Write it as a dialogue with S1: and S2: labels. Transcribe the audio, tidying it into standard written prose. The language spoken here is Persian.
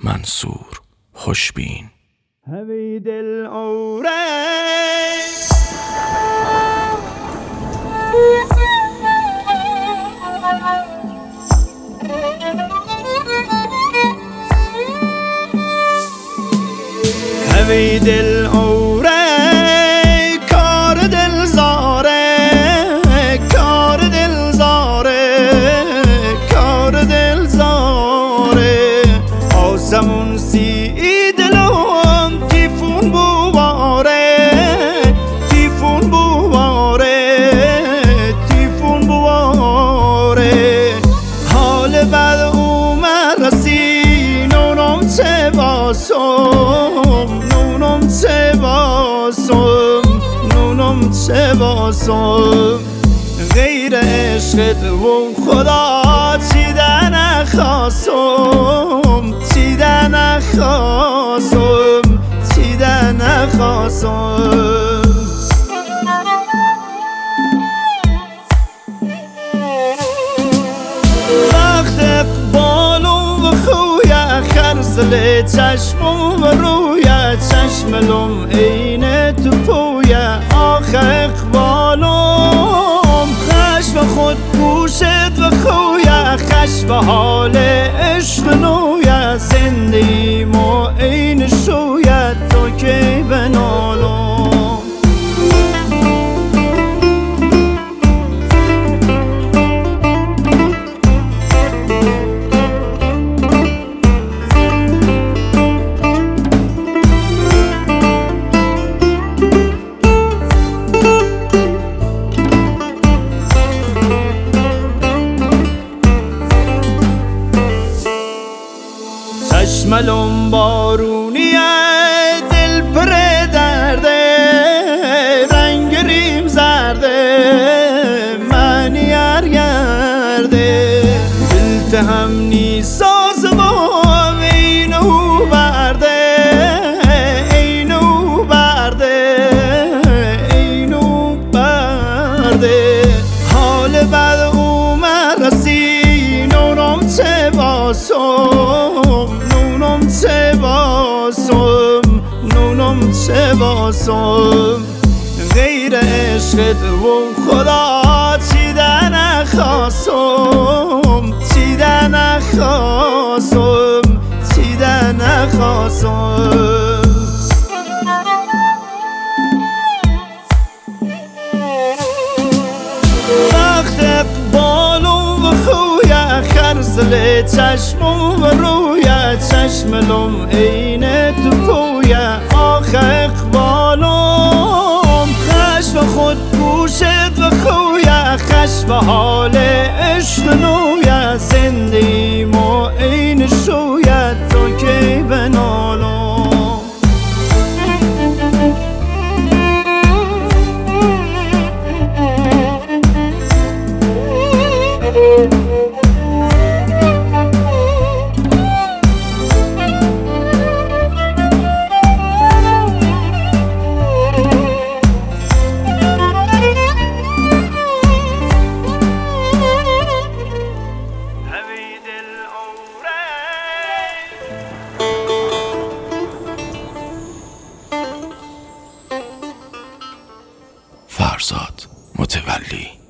S1: منصور خوشبین.
S2: هوی دل اوره هوی دل اوره کار دل زاره کار دل زاره کار دل زاره آسمون سی دلم تیفون بواره تیفون بواره تیفون بواره حال بد اومد رسی نونم چه باسم نونم چه باسم نونم چه باسم غیر عشقت و خدا چیده نخواستم چیده نخواستم چیده نخواستم وقت اقبالم و خویه خرزل چشمم و رویه چشملم عین تو پویه آخه اقبالم خشم خود گوشت و خویه خشم حال عشق نویه زندگیم و عین شویه تو که بنالم چشملم بارونیه دل پر درده رنگ ریم زرده معنی گرده دلت هم نیساز با اینو برده اینو برده اینو برده حال بد اومد رسی نونم چه باسم نونم چه باسم نونم چه باسم غیر عشقت و خدا چیده نخواستم چیده نخواستم چیده نخواستم وقت اقبالم و خویه خرزل چشمم و رویه چشملم عین تو پویه آخه اقبالم خشم خود گوشت و خویه خشم حال عشق نویه زندگیم و عین شویه تو که بنالم
S1: فرزاد متولی.